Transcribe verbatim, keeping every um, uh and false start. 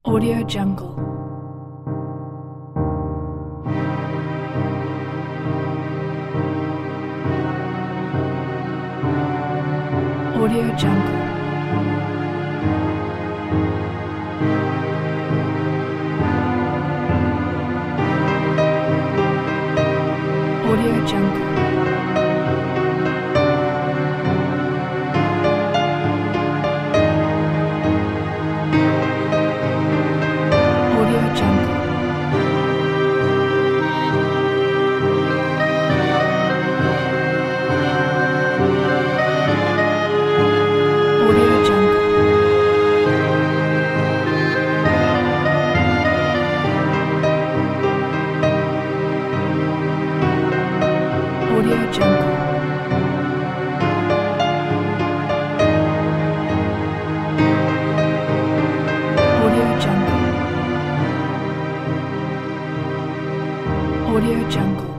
Audio Jungle. Audio Jungle. Audio Jungle. Audio Jungle. Audio Jungle. Audio Jungle. Audio Jungle. Audio Jungle.